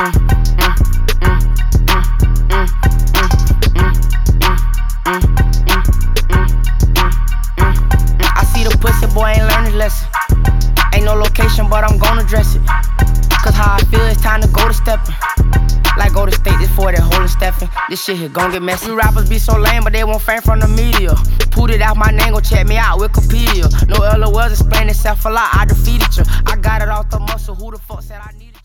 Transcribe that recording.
I see the pussy boy ain't learned his lesson. Ain't no location, but I'm gonna dress it. Cause how I feel, it's time to go to steppin'. Like go to state, this for that holding Stephen. This shit here gon' get messy. You rappers be so lame, but they want fame from the media. Put it out my name, go check me out, Wikipedia. No LOLs explain itself a lot, I defeated you. I got it off the muscle, who the fuck said I needed